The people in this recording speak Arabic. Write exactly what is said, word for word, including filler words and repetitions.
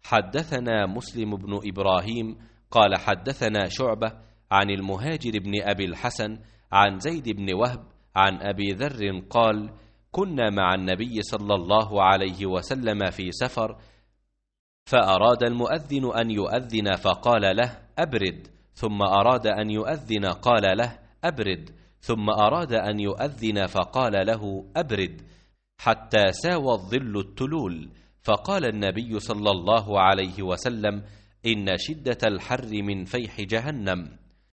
حدثنا مسلم بن إبراهيم قال حدثنا شعبة عن المهاجر بن أبي الحسن عن زيد بن وهب عن أبي ذر قال: كنا مع النبي صلى الله عليه وسلم في سفر، فأراد المؤذن أن يؤذن فقال له: أبرد، ثم أراد أن يؤذن قال له: أبرد، ثم أراد أن يؤذن فقال له: أبرد، حتى ساوى الظل التلول. فقال النبي صلى الله عليه وسلم: إن شدة الحر من فيح جهنم.